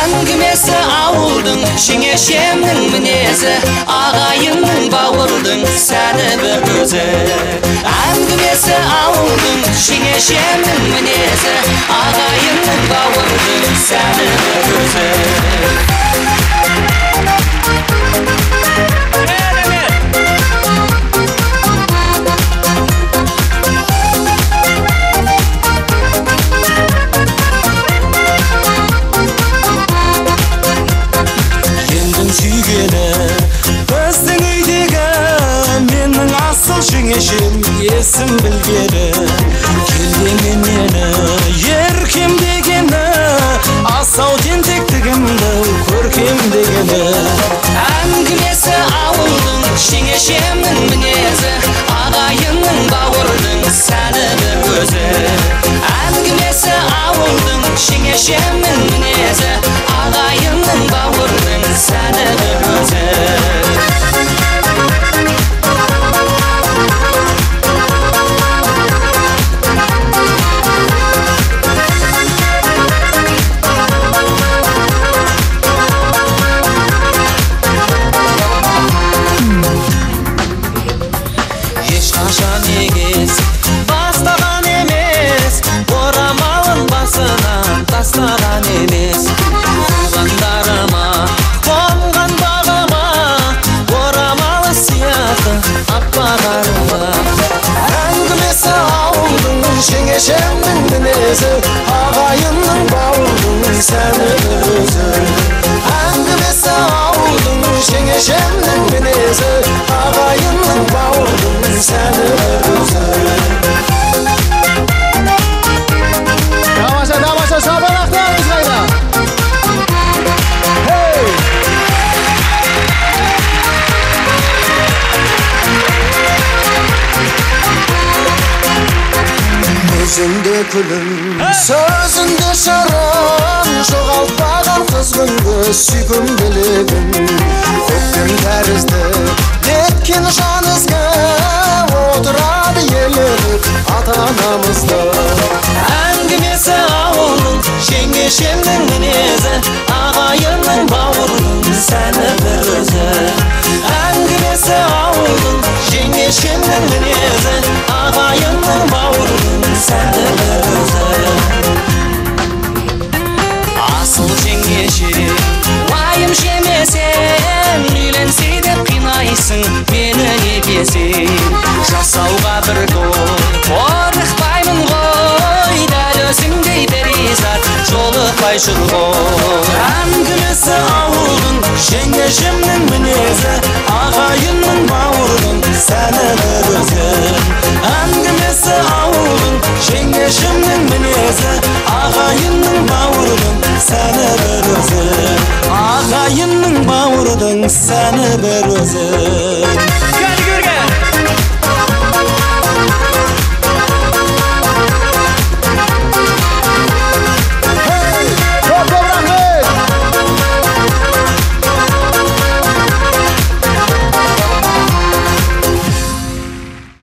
Әңгімесі ауылдың жеңешемнің мінезі, ағайынның бауырдың сәні бір өзі. Әңгімесі ауылдың жеңешемнің мінезі, ағайынның бауырдың сәні бір өзі. Біздің үйдегі менің асыл жеңешем есім білгені, келдеңе мені еркем дегені, асау тентектігімді көркем дегені. Әңгімесі ауылдың жеңешемнің мінезі, ағайынның бауырдың сәні бір өзі. Әңгімесі ауылдың жеңешемнің мінезі, ағайынның бауырдың сәні бір өзі. Ешқашан егес бастаған емес, орамалын басынан тастаған емес. Туғандарыма, қонған бағыма, орамалы сияты аппағарыма. Әңгімесі ауылдың жеңешемнің мінезі, ағайынның бауырдың сәні бір өзі. Әңгімесі ауылдың жеңешемнің мінезі, ағайынның бауырдың сәні бір өзі. Тамаша, шабалақтарыңыз қайда? Өзіңде күлім, сөзіңде шырын, жоғалтпаған қызғынды сүйкім білегім. Көктем тәрізді кеткен жан ізгі, отырады елігіп ата-анамызды. Әңгімесі ауылдың жеңешемнің мінезі, ағайынның бауырдың сәні бір өзі. Әңгімесі ауылдың жеңешемнің мінезі, ағайынның бауырдың сәні бір өзі. Асыл жеңеше уайым жемесең, үйленсе деп қинайсың мені нетесең. Жасауға бір той қорықпаймын ғой, дәл өзіңдей перизат жолықпай жүр ғой. Әңгімесі ауылдың жеңешемнің мінезі, ағайынның бауырдың сәні бір өзі. Әңгімесі ауылдың жеңешемнің мінезі, ағайынның бауырдың сәні бір өзі. Ағайынның бауырдың сәні бір өзі.